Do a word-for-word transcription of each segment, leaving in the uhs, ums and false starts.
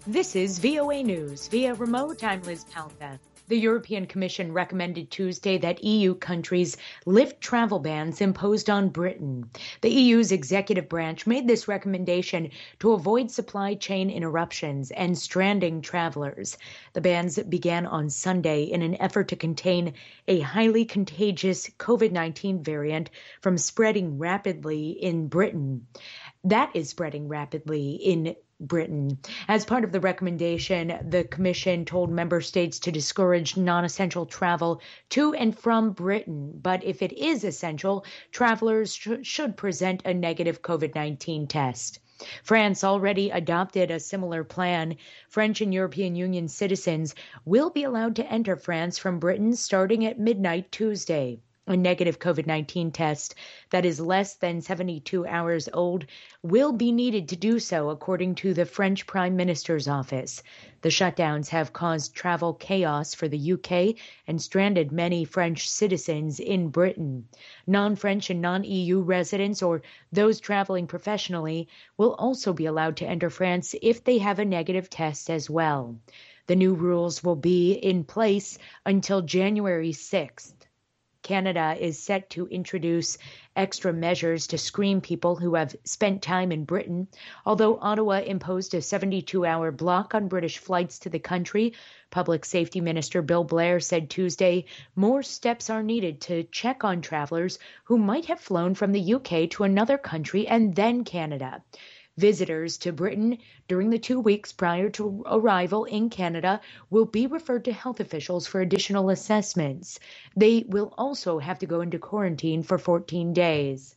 This is V O A News. Via remote, I'm Liz Palka. The European Commission recommended Tuesday that E U countries lift travel bans imposed on Britain. The E U's executive branch made this recommendation to avoid supply chain interruptions and stranding travelers. The bans began on Sunday in an effort to contain a highly contagious COVID nineteen variant from spreading rapidly in Britain. That is spreading rapidly in Britain. As part of the recommendation, the Commission told member states to discourage non-essential travel to and from Britain. But if it is essential, travelers sh- should present a negative COVID nineteen test. France already adopted a similar plan. French and European Union citizens will be allowed to enter France from Britain starting at midnight Tuesday. A negative COVID nineteen test that is less than seventy-two hours old will be needed to do so, according to the French Prime Minister's office. The shutdowns have caused travel chaos for the U K and stranded many French citizens in Britain. Non-French and non-E U residents or those traveling professionally will also be allowed to enter France if they have a negative test as well. The new rules will be in place until January sixth. Canada is set to introduce extra measures to screen people who have spent time in Britain. Although Ottawa imposed a seventy-two hour block on British flights to the country, Public Safety Minister Bill Blair said Tuesday more steps are needed to check on travelers who might have flown from the U K to another country and then Canada. Visitors to Britain during the two weeks prior to arrival in Canada will be referred to health officials for additional assessments. They will also have to go into quarantine for fourteen days.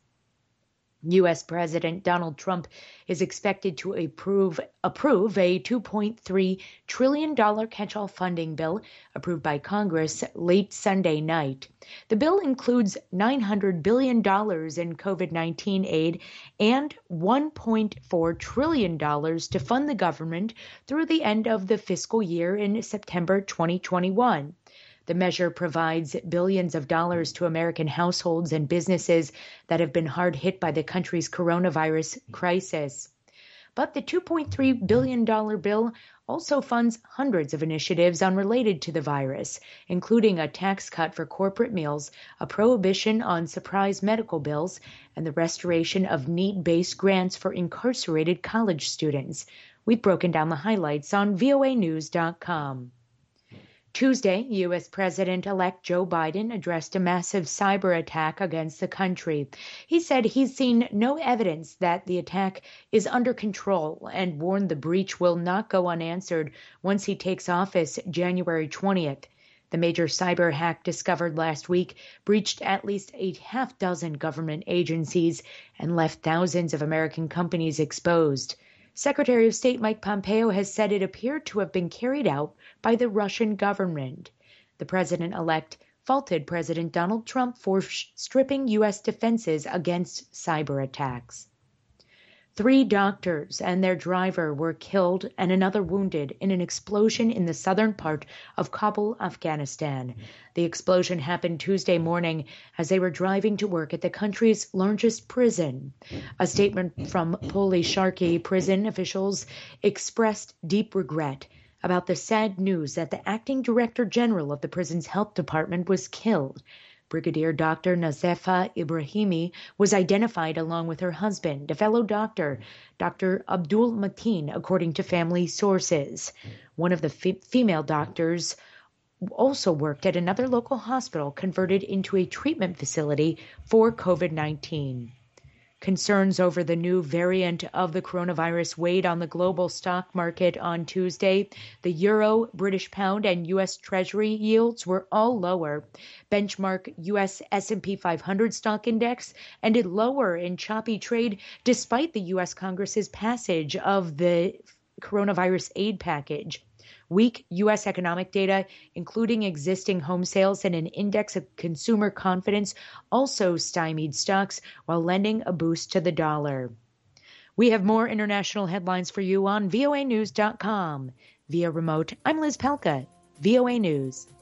U S. President Donald Trump is expected to approve approve a two point three trillion dollars catch-all funding bill approved by Congress late Sunday night. The bill includes nine hundred billion dollars in COVID nineteen aid and one point four trillion dollars to fund the government through the end of the fiscal year in September twenty twenty-one. The measure provides billions of dollars to American households and businesses that have been hard hit by the country's coronavirus crisis. But the two point three billion dollars bill also funds hundreds of initiatives unrelated to the virus, including a tax cut for corporate meals, a prohibition on surprise medical bills, and the restoration of need-based grants for incarcerated college students. We've broken down the highlights on V O A news dot com. Tuesday, U S. President-elect Joe Biden addressed a massive cyber attack against the country. He said he's seen no evidence that the attack is under control and warned the breach will not go unanswered once he takes office January twentieth. The major cyber hack discovered last week breached at least a half dozen government agencies and left thousands of American companies exposed. Secretary of State Mike Pompeo has said it appeared to have been carried out by the Russian government. The president-elect faulted President Donald Trump for stripping U S defenses against cyber attacks. Three doctors and their driver were killed and another wounded in an explosion in the southern part of Kabul, Afghanistan. The explosion happened Tuesday morning as they were driving to work at the country's largest prison. A statement from Pul-e-Charkhi prison officials expressed deep regret about the sad news that the acting director general of the prison's health department was killed. Brigadier Doctor Nazefa Ibrahimi was identified along with her husband, a fellow doctor, Doctor Abdul Mateen, according to family sources. One of the f- female doctors also worked at another local hospital converted into a treatment facility for COVID nineteen. Concerns over the new variant of the coronavirus weighed on the global stock market on Tuesday. The euro, British pound, and U S Treasury yields were all lower. Benchmark U S S and P five hundred stock index ended lower in choppy trade despite the U S Congress's passage of the coronavirus aid package. Weak U S economic data, including existing home sales and an index of consumer confidence, also stymied stocks while lending a boost to the dollar. We have more international headlines for you on V O A news dot com. Via remote, I'm Liz Palka, V O A News.